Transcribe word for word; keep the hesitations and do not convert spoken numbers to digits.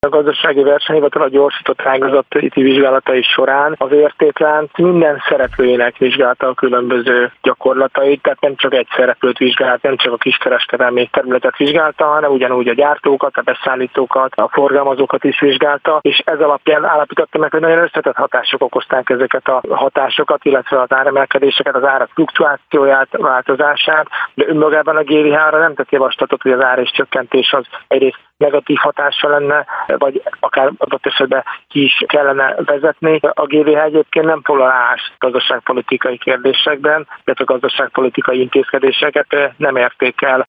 A gazdasági versenyhivatal a gyorsított ágazati vizsgálatai során az értéklánc minden szereplőjének vizsgálta a különböző gyakorlatait, tehát nem csak egy szereplőt vizsgált, nem csak a kiskereskedelmi területet vizsgálta, hanem ugyanúgy a gyártókat, a beszállítókat, a forgalmazókat is vizsgálta, és ez alapján állapította meg, hogy nagyon összetett hatások okozták ezeket a hatásokat, illetve az áremelkedéseket, az árak fluktuációját, változását, de önmagában a gé vé há-ra nem tett javaslatot, hogy az ár és csökkentés az egyrészt negatív hatással lenne, vagy akár adott esetben ki is kellene vezetni. A gé vé há egyébként nem foglal állást gazdaságpolitikai kérdésekben, illetve a gazdaságpolitikai intézkedéseket nem értékel.